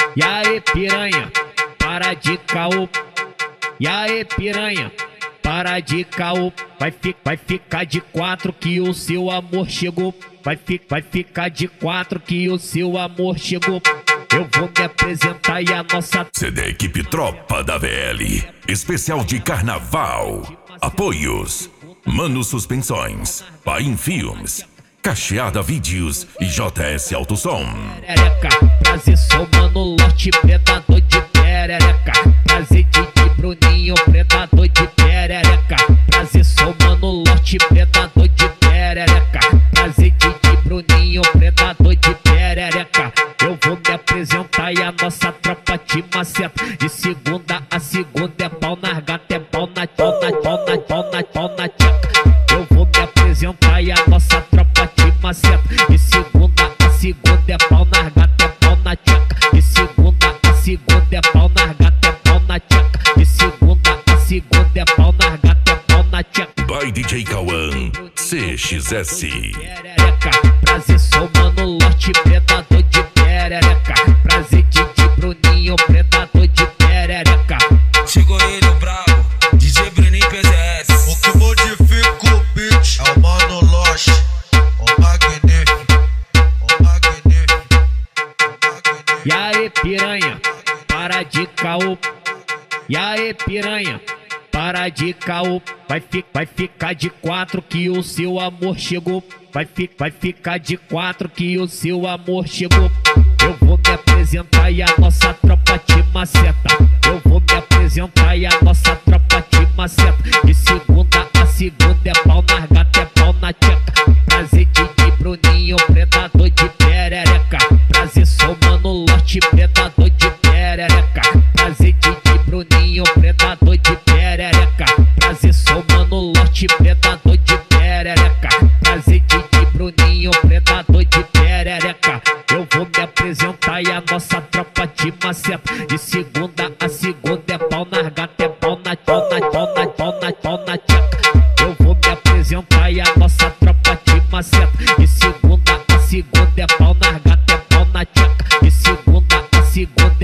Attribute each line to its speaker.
Speaker 1: E aí piranha, para de caô. E aí piranha, para de caô. Vai ficar de quatro que o seu amor chegou. Vai ficar de quatro que o seu amor chegou. Eu vou me apresentar e a nossa
Speaker 2: CD Equipe Tropa da VL, especial de carnaval. Apoios: Mano Suspensões, Paim Filmes, Cacheada Vídeos e JS Autosom.
Speaker 1: Perereca, prazer, sou Mano Lote, predador de perereca. Prazer, Didi Bruninho, predador de perereca. Prazer, sou Mano Lote, predador de perereca. Prazer, Didi Bruninho, predador de perereca. Eu vou me apresentar e a nossa tropa te maceta. De segunda a segunda é pau na gata, é pau na tcheca. Eu vou me apresentar e a nossa tropa te maceta. De segunda a segunda é pau na gata, é pau na tcheca. De segunda a segunda é pau na gata, é pau na tcheca. De segunda a segunda é pau na gata, é pau na tcheca.
Speaker 2: By DJ Cauã, CXS.
Speaker 1: Perereca, prazer, sou Mano Lote, predador de perereca. Prazer, Didi Bruninho, predador de perereca.
Speaker 3: Chegou ele, o brabo, DJ Bruninho PZS.
Speaker 4: O que modifica o beat é o Mano Lote, o magnífico, o magnífico, o magnífico.
Speaker 1: E aí piranha, para de caô. E aí piranha, para de caô. Vai ficar de quatro que o seu amor chegou. Vai ficar de quatro que o seu amor chegou. Eu vou me apresentar e a nossa tropa te maceta. Eu vou me apresentar e a nossa tropa te maceta. De segunda a segunda é pau na gata, é pau na tcheca. Prazer, Didi Bruninho, predador de perereca. Prazer, sou Mano Lote, predador de perereca. Prazer, Didi Bruninho, predador de perereca. Prazer, sou Mano Lote, predador de perereca. Prazer, Didi Bruninho, predador de perereca. Eu vou me apresentar e a nossa tropa te maceta. De segunda a segunda é pau na gata, é pau na tcheca. Eu vou me apresentar e a nossa tropa te maceta. De segunda a segunda é pau na gata, é pau na tcheca. De segunda a segunda